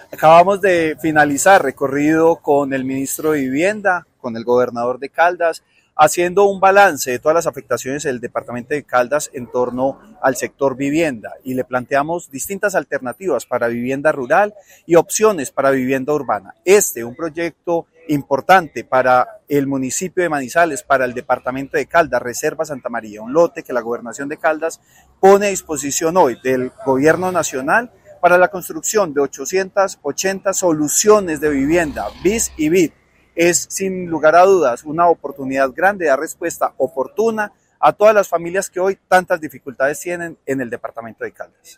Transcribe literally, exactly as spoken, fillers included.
Acabamos de finalizar recorrido con el ministro de Vivienda, con el gobernador de Caldas, haciendo un balance de todas las afectaciones del departamento de Caldas en torno al sector vivienda y le planteamos distintas alternativas para vivienda rural y opciones para vivienda urbana. Este, un proyecto importante para el municipio de Manizales, para el departamento de Caldas, Reserva Santa María, un lote que la gobernación de Caldas pone a disposición hoy del gobierno nacional para la construcción de ochocientas ochenta soluciones de vivienda, bis y bit. Es sin lugar a dudas una oportunidad grande de dar respuesta oportuna a todas las familias que hoy tantas dificultades tienen en el departamento de Caldas.